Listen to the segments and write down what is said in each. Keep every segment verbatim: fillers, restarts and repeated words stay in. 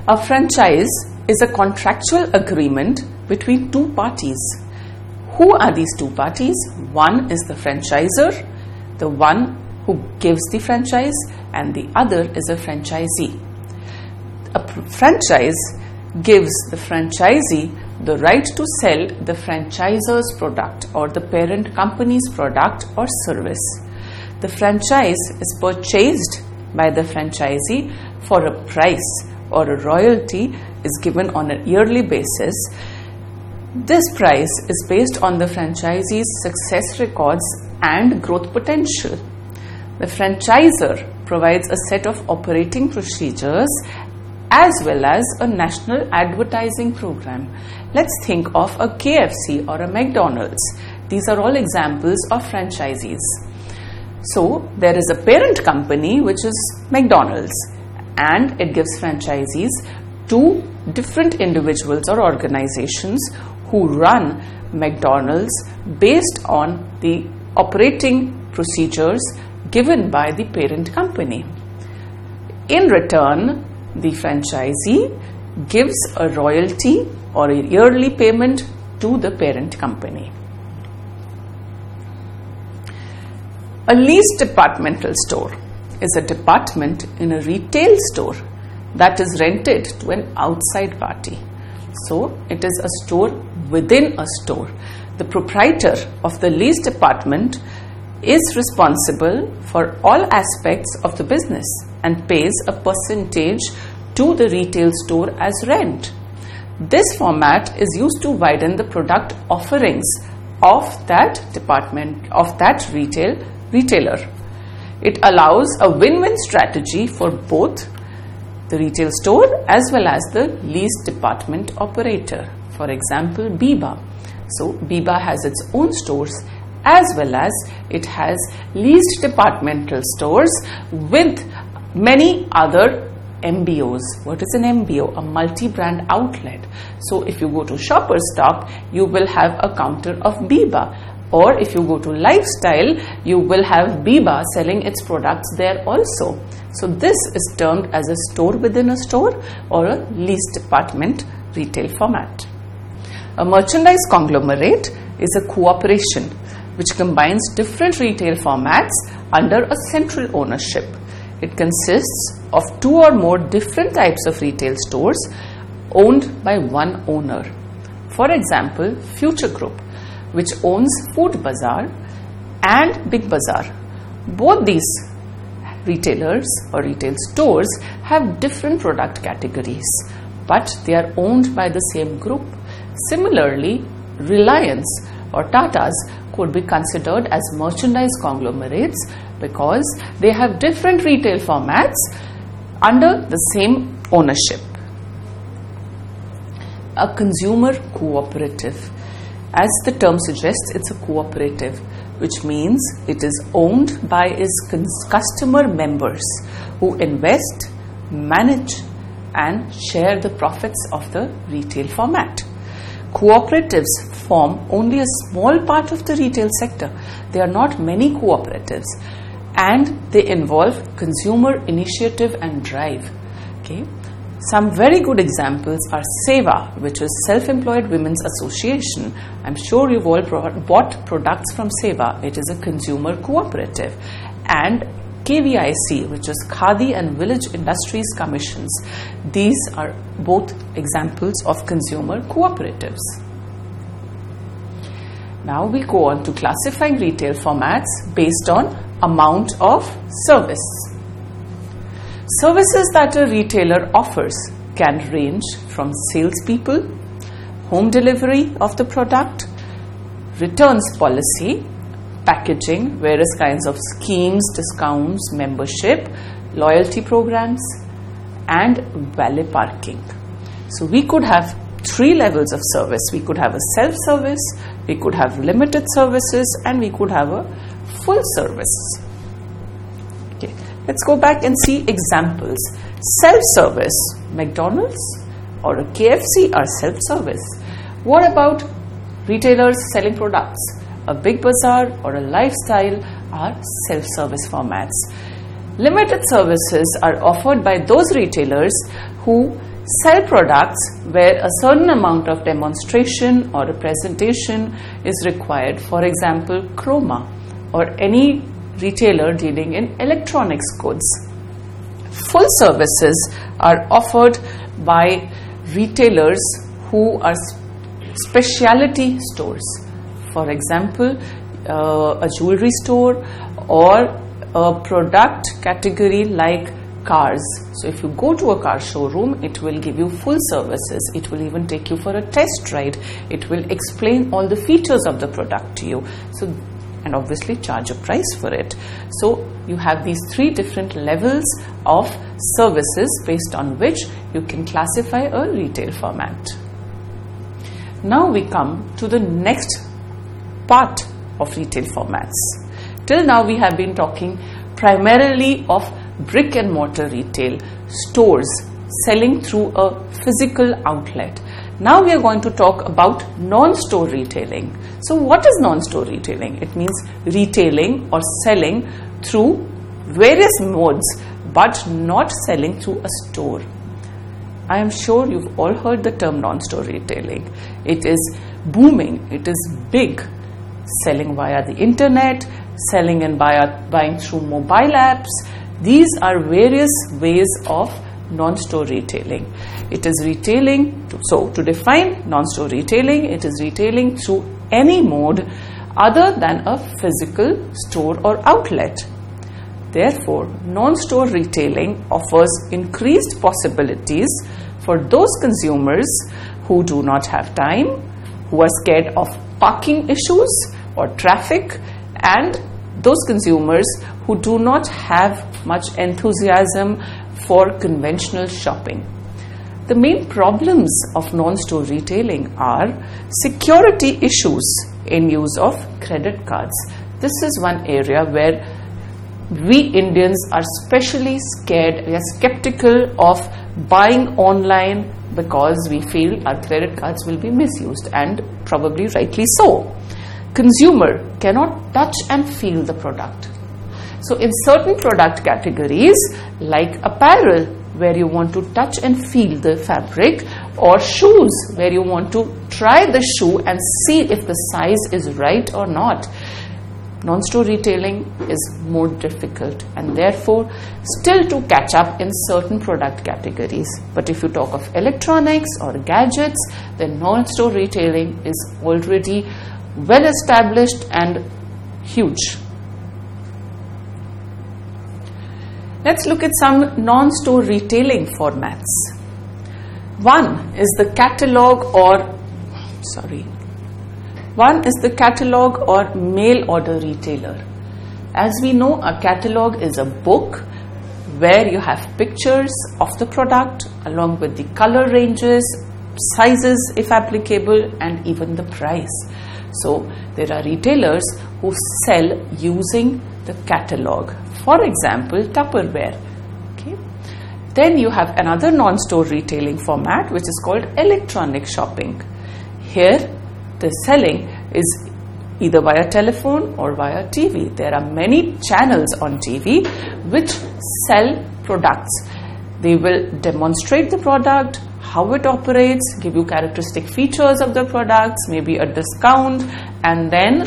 A franchise is a contractual agreement between two parties. Who are these two parties? One is the franchisor, the one who gives the franchise, and the other is a franchisee. A franchise gives the franchisee the right to sell the franchisor's product or the parent company's product or service. The franchise is purchased by the franchisee for a price, or a royalty is given on a yearly basis. This price is based on the franchisee's success records and growth potential. The franchisor provides a set of operating procedures as well as a national advertising program. Let's think of a K F C or a McDonald's. These are all examples of franchisees. So there is a parent company, which is McDonald's, and it gives franchisees to different individuals or organizations who run McDonald's based on the operating procedures given by the parent company. In return, the franchisee gives a royalty or a yearly payment to the parent company. A leased departmental store is a department in a retail store that is rented to an outside party. So it is a store within a store. The proprietor of the leased department is responsible for all aspects of the business and pays a percentage to the retail store as rent. This format is used to widen the product offerings of that department, of that retail retailer. It allows a win-win strategy for both the retail store as well as the leased department operator. For example, Biba. So Biba has its own stores as well as it has leased departmental stores with many other M B Os. What is an M B O? A multi-brand outlet. So if you go to Shoppers Stop, you will have a counter of Biba. Or if you go to Lifestyle, you will have Biba selling its products there also. So this is termed as a store within a store or a leased department retail format. A merchandise conglomerate is a cooperation which combines different retail formats under a central ownership. It consists of two or more different types of retail stores owned by one owner. For example, Future Group, which owns Food Bazaar and Big Bazaar. Both these retailers or retail stores have different product categories, but they are owned by the same group. Similarly, Reliance or Tata's could be considered as merchandise conglomerates because they have different retail formats under the same ownership. A consumer cooperative. As the term suggests, it's a cooperative, which means it is owned by its customer members who invest, manage, and share the profits of the retail format. Cooperatives form only a small part of the retail sector. There are not many cooperatives, and they involve consumer initiative and drive. Okay. Some very good examples are Seva, which is Self-Employed Women's Association. I'm sure you've all pro- bought products from Seva. It is a consumer cooperative. And K V I C, which is Khadi and Village Industries Commissions. These are both examples of consumer cooperatives. Now we go on to classifying retail formats based on amount of service. Services that a retailer offers can range from salespeople, home delivery of the product, returns policy, packaging, various kinds of schemes, discounts, membership, loyalty programs, and valet parking. So we could have three levels of service. We could have a self-service, we could have limited services, and we could have a full service. Okay, let's go back and see examples. Self-service, McDonald's or a K F C are self-service. What about retailers selling products? A Big Bazaar or a Lifestyle are self-service formats. Limited services are offered by those retailers who sell products where a certain amount of demonstration or a presentation is required, for example, Croma or any retailer dealing in electronics goods. Full services are offered by retailers who are specialty stores. For example, uh, a jewelry store or a product category like cars. So if you go to a car showroom, it will give you full services. It will even take you for a test ride. It will explain all the features of the product to you. So, and obviously charge a price for it. So you have these three different levels of services based on which you can classify a retail format. Now we come to the next part of retail formats. Till now we have been talking primarily of brick and mortar retail, stores selling through a physical outlet. Now we are going to talk about non-store retailing. So what is non-store retailing? It means retailing or selling through various modes but not selling through a store. I am sure you've all heard the term non-store retailing. It is booming, it is big. Selling via the internet, selling and via, buying through mobile apps. These are various ways of non-store retailing. It is retailing, to, so to define non-store retailing, it is retailing through any mode other than a physical store or outlet. Therefore, non-store retailing offers increased possibilities for those consumers who do not have time, who are scared of parking issues or traffic, and those consumers who do not have much enthusiasm for conventional shopping. The main problems of non-store retailing are security issues in use of credit cards. This is one area where we Indians are especially scared, we are skeptical of buying online because we feel our credit cards will be misused, and probably rightly so. Consumer cannot touch and feel the product. So in certain product categories like apparel, where you want to touch and feel the fabric, or shoes where you want to try the shoe and see if the size is right or not, non-store retailing is more difficult and therefore still to catch up in certain product categories. But if you talk of electronics or gadgets, then non-store retailing is already well established and huge. Let's look at some non-store retailing formats. One is the catalog or, sorry, one is the catalog or mail order retailer. As we know, a catalog is a book where you have pictures of the product along with the color ranges, sizes if applicable, and even the price. So there are retailers who sell using the catalog. For example, Tupperware. Okay. Then you have another non-store retailing format which is called electronic shopping. Here the selling is either via telephone or via T V. There are many channels on T V which sell products. They will demonstrate the product, how it operates, give you characteristic features of the products, maybe a discount, and then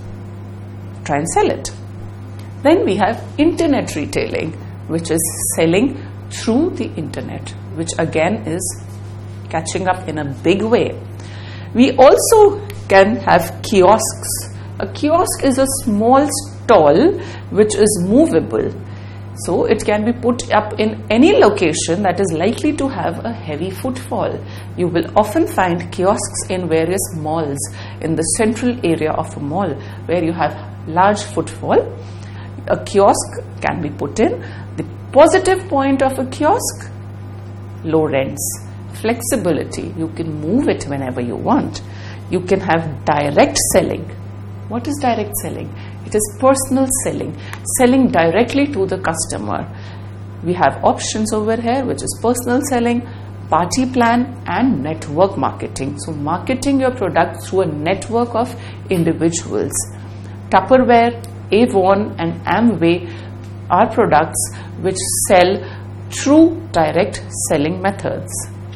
try and sell it. Then we have internet retailing, which is selling through the internet, which again is catching up in a big way. We also can have kiosks. A kiosk is a small stall which is movable. So it can be put up in any location that is likely to have a heavy footfall. You will often find kiosks in various malls, in the central area of a mall where you have large footfall. A kiosk can be put in. The positive point of a kiosk, low rents, flexibility. You can move it whenever you want. You can have direct selling. What is direct selling? It is personal selling, selling directly to the customer. We have options over here, which is personal selling, party plan, and network marketing. So marketing your product through a network of individuals. Tupperware, Avon, and Amway are products which sell through direct selling methods.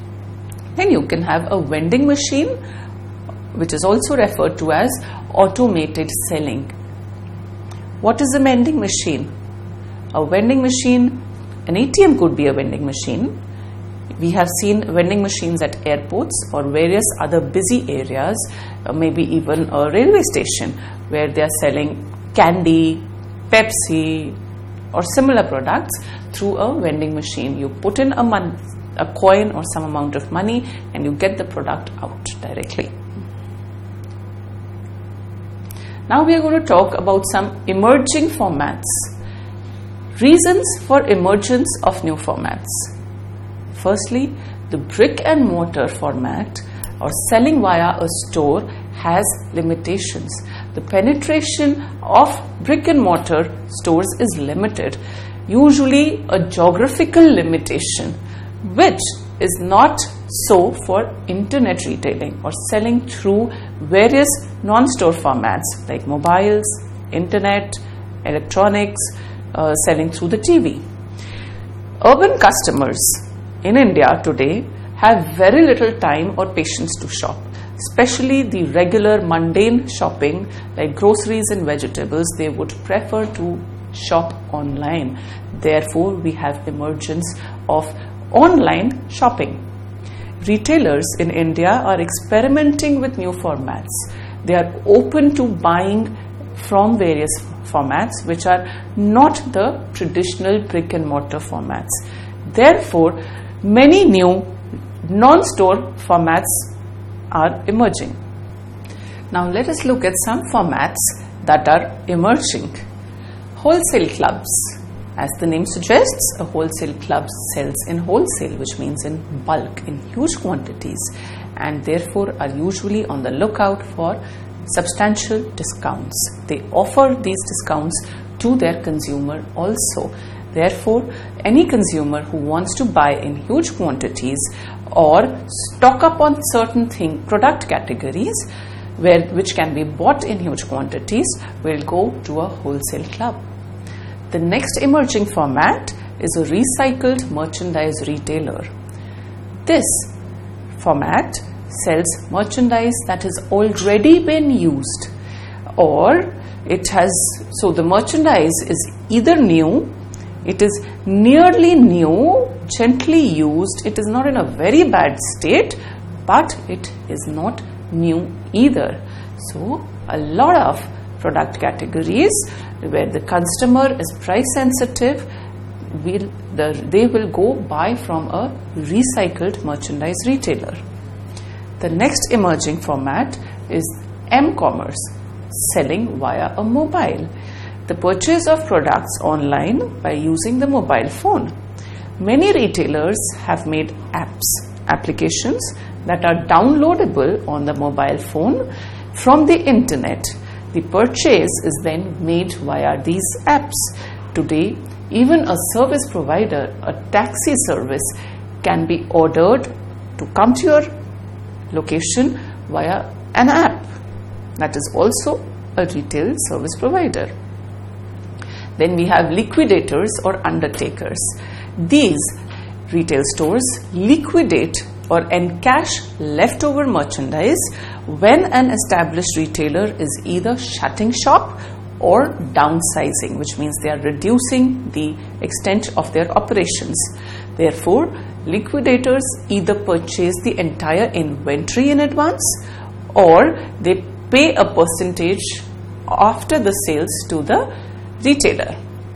Then you can have a vending machine, which is also referred to as automated selling. What is a vending machine? A vending machine, an A T M could be a vending machine. We have seen vending machines at airports or various other busy areas, uh, maybe even a railway station, where they are selling candy, Pepsi or similar products through a vending machine. You put in a, mon- a coin or some amount of money and you get the product out directly. Now we are going to talk about some emerging formats. Reasons for emergence of new formats. Firstly, the brick and mortar format or selling via a store has limitations. The penetration of brick and mortar stores is limited, usually a geographical limitation, which is not so for internet retailing or selling through various non-store formats like mobiles, internet, electronics, uh, selling through the T V. Urban customers in India today have very little time or patience to shop, especially the regular mundane shopping like groceries and vegetables. They would prefer to shop online. Therefore, we have emergence of online shopping. Retailers in India are experimenting with new formats. They are open to buying from various formats which are not the traditional brick and mortar formats. Therefore, many new non-store formats are emerging. Now let us look at some formats that are emerging. Wholesale clubs. As the name suggests, a wholesale club sells in wholesale, which means in bulk, in huge quantities, and therefore are usually on the lookout for substantial discounts. They offer these discounts to their consumer also. Therefore, any consumer who wants to buy in huge quantities or stock up on certain thing, product categories where, which can be bought in huge quantities will go to a wholesale club. The next emerging format is a recycled merchandise retailer. This format sells merchandise that has already been used, or it has, so the merchandise is either new, it is nearly new, gently used, it is not in a very bad state, but it is not new either. So a lot of product categories where the customer is price sensitive, will the, they will go buy from a recycled merchandise retailer. The next emerging format is M-commerce, selling via a mobile. The purchase of products online by using the mobile phone. Many retailers have made apps, applications that are downloadable on the mobile phone from the internet. The purchase is then made via these apps. Today, even a service provider, a taxi service, can be ordered to come to your location via an app. That is also a retail service provider. Then we have liquidators or undertakers. These retail stores liquidate or encash leftover merchandise when an established retailer is either shutting shop or downsizing, which means they are reducing the extent of their operations. Therefore, liquidators either purchase the entire inventory in advance or they pay a percentage after the sales to the retailer.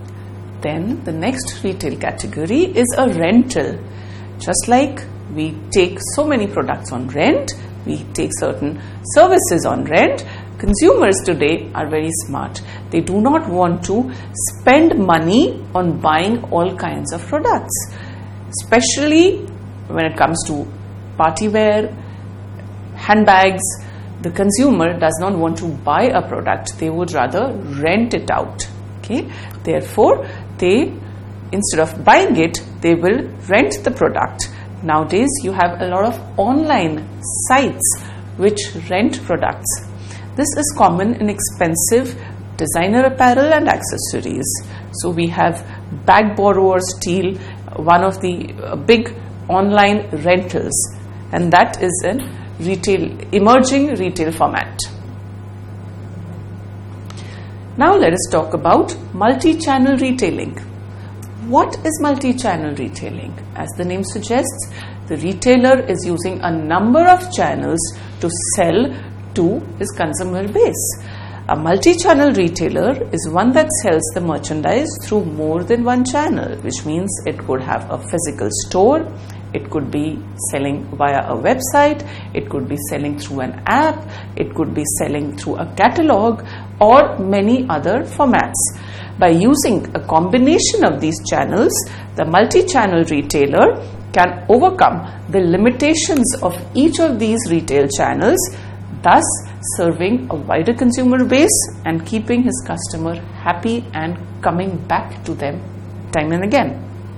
Then the next retail category is a rental. Just like we take so many products on rent, we take certain services on rent, consumers today are very smart. They do not want to spend money on buying all kinds of products, especially when it comes to party wear, handbags. The consumer does not want to buy a product, they would rather rent it out. Okay, therefore they, instead of buying it, they will rent the product. Nowadays you have a lot of online sites which rent products. This is common in expensive designer apparel and accessories. So we have Bag Borrower Steel, one of the uh, big online rentals, and that is in retail, emerging retail format. Now let us talk about multi-channel retailing. What is multi-channel retailing? As the name suggests, the retailer is using a number of channels to sell to his consumer base. A multi-channel retailer is one that sells the merchandise through more than one channel, which means it could have a physical store, it could be selling via a website, it could be selling through an app, it could be selling through a catalog or many other formats. By using a combination of these channels, the multi-channel retailer can overcome the limitations of each of these retail channels, thus serving a wider consumer base and keeping his customer happy and coming back to them time and again.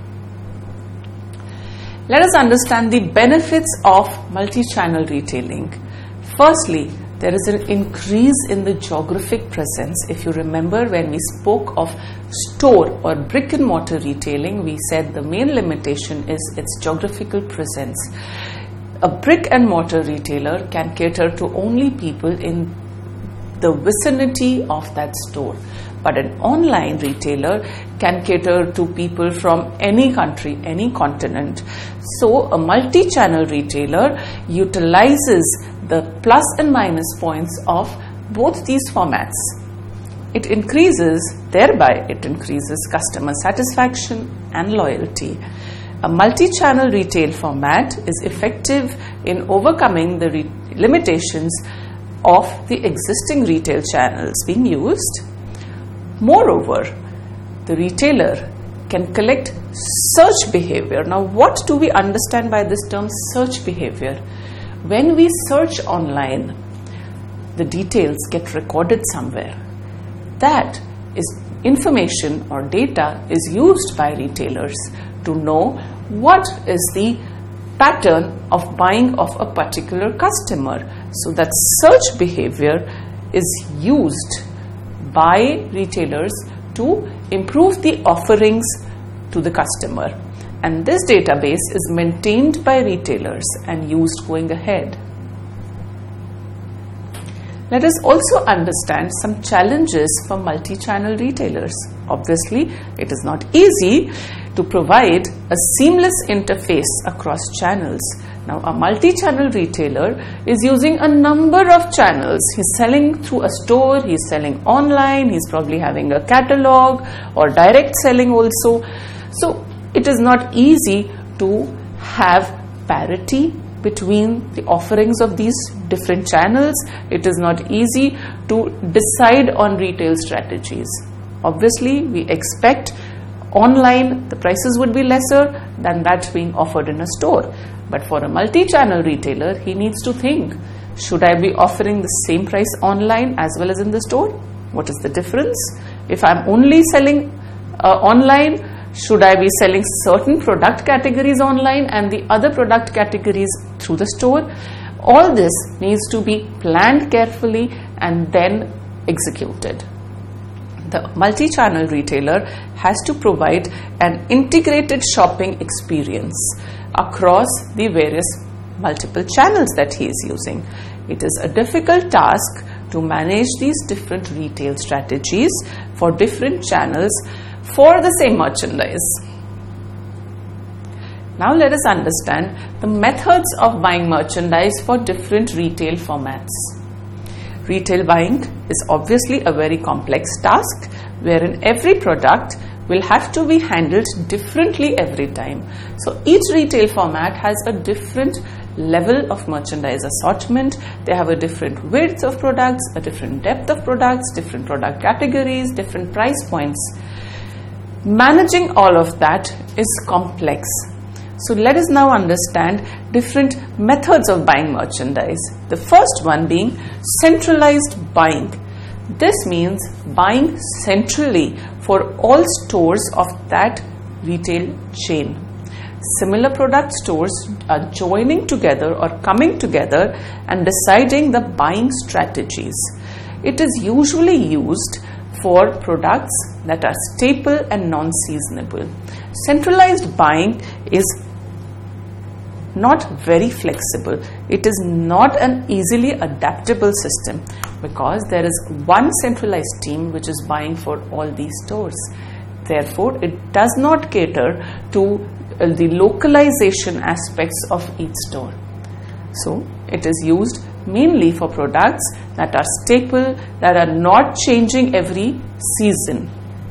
Let us understand the benefits of multi-channel retailing. Firstly, there is an increase in the geographic presence. If you remember, when we spoke of store or brick and mortar retailing, we said the main limitation is its geographical presence. A brick and mortar retailer can cater to only people in the vicinity of that store, but an online retailer can cater to people from any country, any continent. So a multi-channel retailer utilizes the plus and minus points of both these formats. It increases, thereby it increases customer satisfaction and loyalty. A multi-channel retail format is effective in overcoming the re- limitations of the existing retail channels being used. Moreover, the retailer can collect search behavior. Now, what do we understand by this term search behavior? When we search online, the details get recorded somewhere. That is information or data is used by retailers to know what is the pattern of buying of a particular customer. So that search behavior is used by retailers to improve the offerings to the customer. And this database is maintained by retailers and used going ahead. Let us also understand some challenges for multi-channel retailers. Obviously, it is not easy to provide a seamless interface across channels. Now, a multi-channel retailer is using a number of channels. He's selling through a store, he's selling online, he's probably having a catalog or direct selling also. So, it is not easy to have parity between the offerings of these different channels. It is not easy to decide on retail strategies. Obviously, we expect online the prices would be lesser than that being offered in a store. But for a multi-channel retailer, he needs to think, should I be offering the same price online as well as in the store? What is the difference? If I'm only selling uh, online, should I be selling certain product categories online and the other product categories through the store? All this needs to be planned carefully and then executed. The multi-channel retailer has to provide an integrated shopping experience across the various multiple channels that he is using. It is a difficult task to manage these different retail strategies for different channels for the same merchandise. Now let us understand the methods of buying merchandise for different retail formats. Retail buying is obviously a very complex task wherein every product will have to be handled differently every time. So each retail format has a different level of merchandise assortment. They have a different width of products, a different depth of products, different product categories, different price points. Managing all of that is complex. So let us now understand different methods of buying merchandise. The first one being centralized buying. This means buying centrally for all stores of that retail chain. Similar product stores are joining together or coming together and deciding the buying strategies. It is usually used for products that are staple and non-seasonable. Centralized buying is not very flexible. It is not an easily adaptable system because there is one centralized team which is buying for all these stores. Therefore, it does not cater to uh, the localization aspects of each store. So, it is used mainly for products that are staple, that are not changing every season.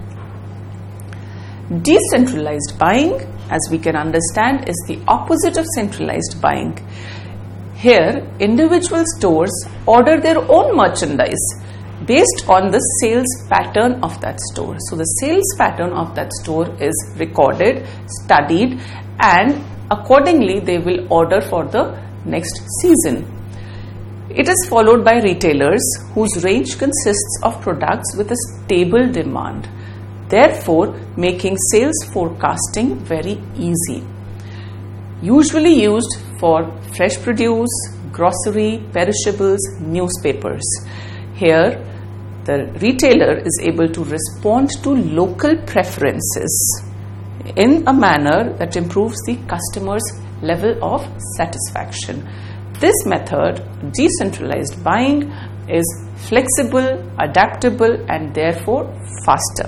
Decentralized buying, as we can understand, is the opposite of centralized buying. Here, individual stores order their own merchandise based on the sales pattern of that store. So, the sales pattern of that store is recorded, studied, and accordingly they will order for the next season. It is followed by retailers whose range consists of products with a stable demand, therefore making sales forecasting very easy. Usually used for fresh produce, grocery, perishables, newspapers. Here, the retailer is able to respond to local preferences in a manner that improves the customer's level of satisfaction. This method, decentralized buying, is flexible, adaptable, and therefore faster.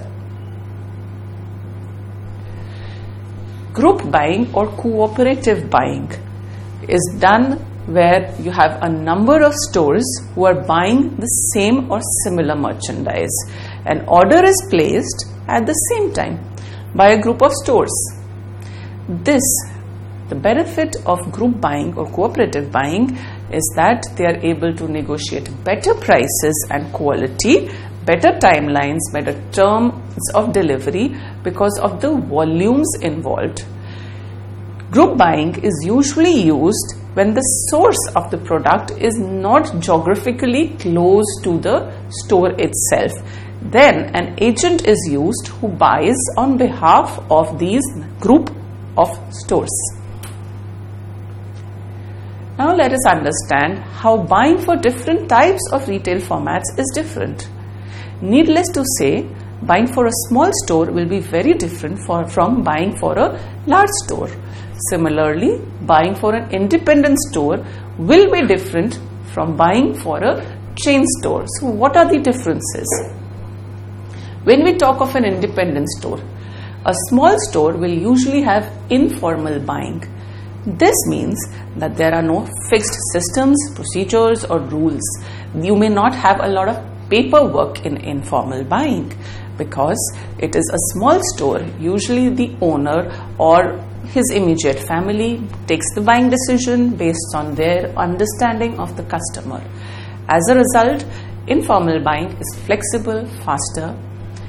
Group buying or cooperative buying is done where you have a number of stores who are buying the same or similar merchandise. An order is placed at the same time by a group of stores. This, the benefit of group buying or cooperative buying is that they are able to negotiate better prices and quality, better timelines, better terms of delivery because of the volumes involved. Group buying is usually used when the source of the product is not geographically close to the store itself. Then an agent is used who buys on behalf of these group of stores. Now let us understand how buying for different types of retail formats is different. Needless to say, buying for a small store will be very different for, from buying for a large store. Similarly, buying for an independent store will be different from buying for a chain store. So, what are the differences? When we talk of an independent store, a small store will usually have informal buying. This means that there are no fixed systems, procedures, or rules. You may not have a lot of paperwork in informal buying because it is a small store. Usually the owner or his immediate family takes the buying decision based on their understanding of the customer. As a result, informal buying is flexible, faster.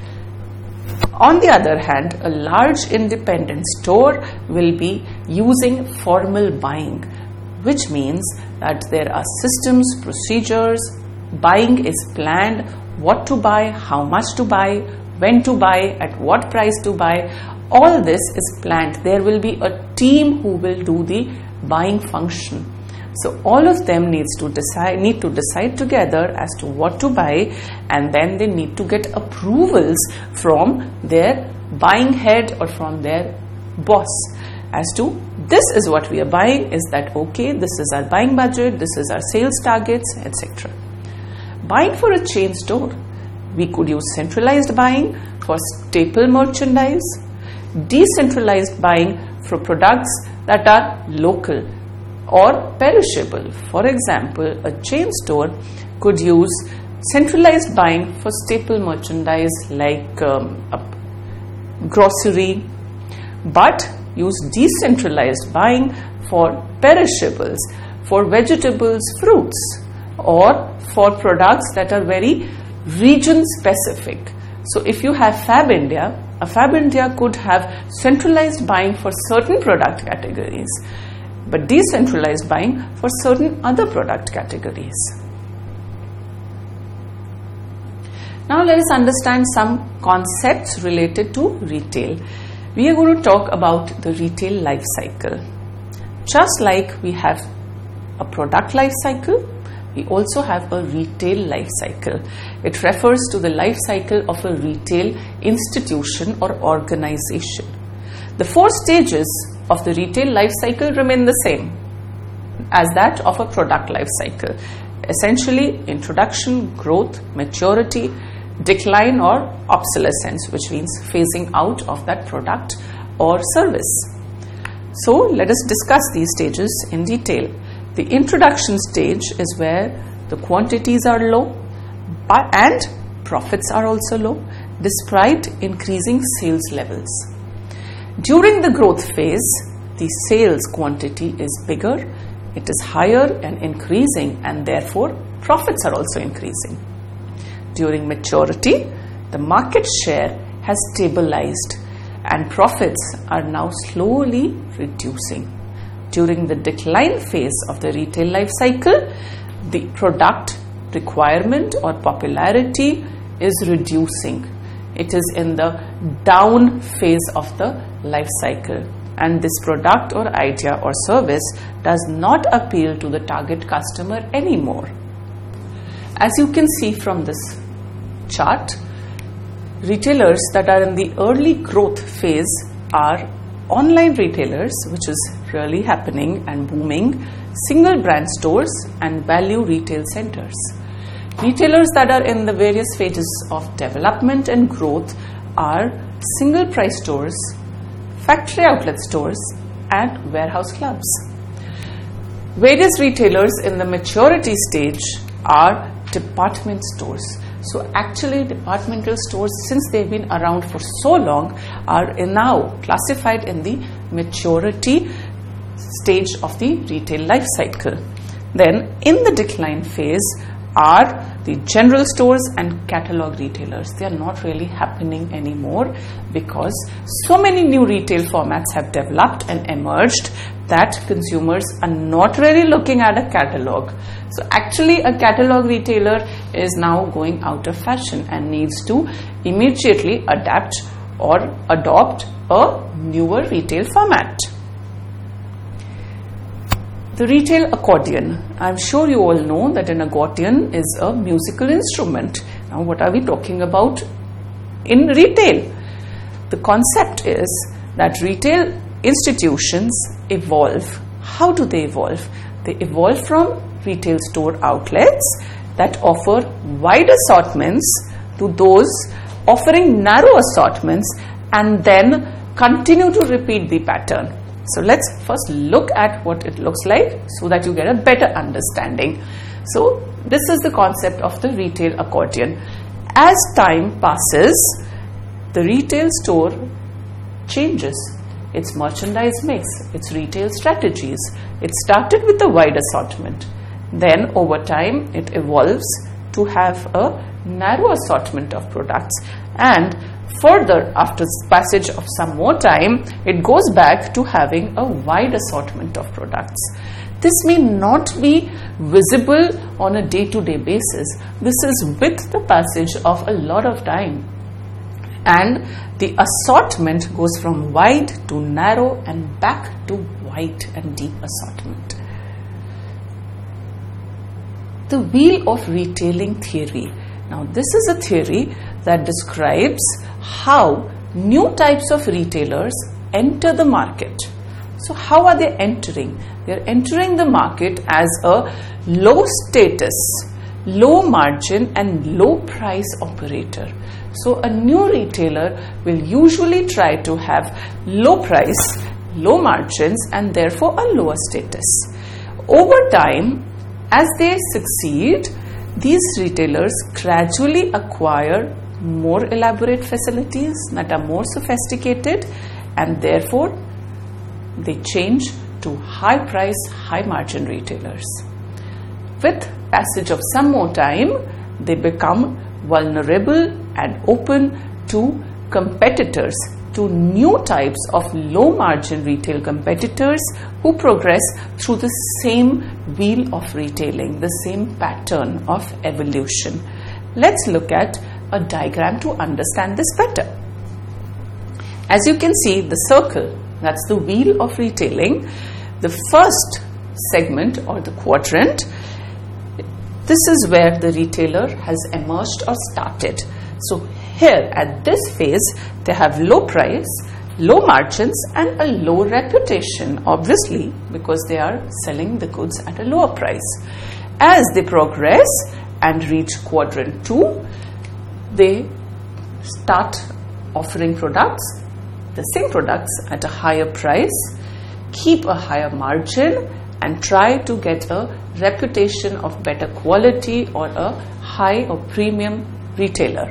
On the other hand, a large independent store will be using formal buying, which means that there are systems, procedures, buying is planned, what to buy, how much to buy, when to buy, at what price to buy. All this is planned. There will be a team who will do the buying function. So all of them needs to decide, need to decide together as to what to buy, and then they need to get approvals from their buying head or from their boss as to this is what we are buying, is that okay, this is our buying budget, this is our sales targets, et cetera. Buying for a chain store, we could use centralized buying for staple merchandise, decentralized buying for products that are local or perishable. For example, a chain store could use centralized buying for staple merchandise like um, a grocery, but use decentralized buying for perishables, for vegetables, fruits, or for products that are very region specific. So if you have Fab India, a Fab India could have centralized buying for certain product categories, but decentralized buying for certain other product categories. Now let us understand some concepts related to retail. We are going to talk about the retail life cycle. Just like we have a product life cycle, we also have a retail life cycle. It refers to the life cycle of a retail institution or organization. The four stages of the retail life cycle remain the same as that of a product life cycle. Essentially, introduction, growth, maturity, decline or obsolescence, which means phasing out of that product or service. So let us discuss these stages in detail. The introduction stage is where the quantities are low and profits are also low despite increasing sales levels. During the growth phase, the sales quantity is bigger, it is higher and increasing, and therefore profits are also increasing. During maturity, the market share has stabilized and profits are now slowly reducing. During the decline phase of the retail life cycle, the product requirement or popularity is reducing. It is in the down phase of the life cycle, and this product or idea or service does not appeal to the target customer anymore. As you can see from this chart, retailers that are in the early growth phase are online retailers, which is really happening and booming, single brand stores and value retail centers. Retailers that are in the various phases of development and growth are single price stores, factory outlet stores and warehouse clubs. Various retailers in the maturity stage are department stores. So actually departmental stores, since they've been around for so long, are now classified in the maturity stage of the retail life cycle. Then in the decline phase are the general stores and catalog retailers. They are not really happening anymore because so many new retail formats have developed and emerged that consumers are not really looking at a catalog. So actually a catalog retailer is now going out of fashion and needs to immediately adapt or adopt a newer retail format. The retail accordion. I'm sure you all know that an accordion is a musical instrument. Now what are we talking about in retail? The concept is that retail institutions evolve. How do they evolve? They evolve from retail store outlets that offer wide assortments to those offering narrow assortments and then continue to repeat the pattern. So let's first look at what it looks like so that you get a better understanding. So this is the concept of the retail accordion. As time passes, the retail store changes its merchandise mix, its retail strategies. It started with a wide assortment. Then over time it evolves to have a narrow assortment of products, and further, after passage of some more time, it goes back to having a wide assortment of products. This may not be visible on a day-to-day basis. This is with the passage of a lot of time. And the assortment goes from wide to narrow and back to wide and deep assortment. The wheel of retailing theory. Now, this is a theory that describes how new types of retailers enter the market. So how are they entering? They are entering the market as a low status, low margin and low price operator. So a new retailer will usually try to have low price, low margins and therefore a lower status. Over time, as they succeed, these retailers gradually acquire more elaborate facilities that are more sophisticated, and therefore they change to high price, high margin retailers. With passage of some more time, they become vulnerable and open to competitors, to new types of low margin retail competitors who progress through the same wheel of retailing, the same pattern of evolution. Let's look at a diagram to understand this better. As you can see, the circle, that's the wheel of retailing, the first segment or the quadrant, this is where the retailer has emerged or started. So here at this phase, they have low price, low margins and a low reputation, obviously, because they are selling the goods at a lower price. As they progress and reach quadrant two, they start offering products, the same products at a higher price, keep a higher margin, and try to get a reputation of better quality or a high or premium retailer.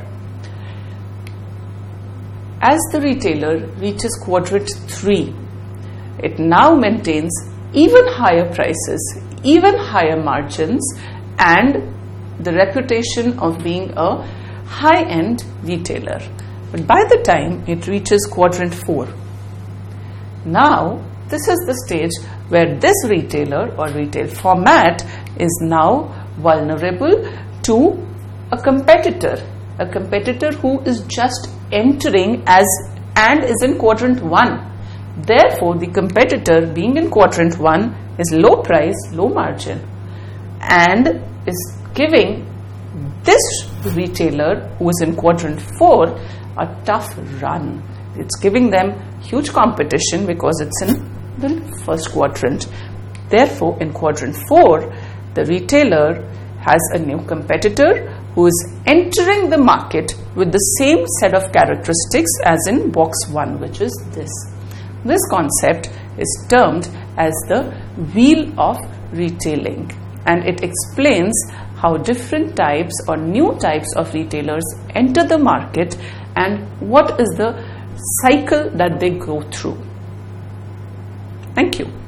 As the retailer reaches quadrant three, it now maintains even higher prices, even higher margins, and the reputation of being a high-end retailer. But by the time it reaches quadrant four, now this is the stage where this retailer or retail format is now vulnerable to a competitor, a competitor who is just entering as and is in quadrant one. Therefore, the competitor being in quadrant one is low price, low margin, and is giving this retailer who is in quadrant four a tough run. It's giving them huge competition because it's in the first quadrant. Therefore, in quadrant four, the retailer has a new competitor who is entering the market with the same set of characteristics as in box one, which is this. This concept is termed as the wheel of retailing, and it explains how different types or new types of retailers enter the market and what is the cycle that they go through. Thank you.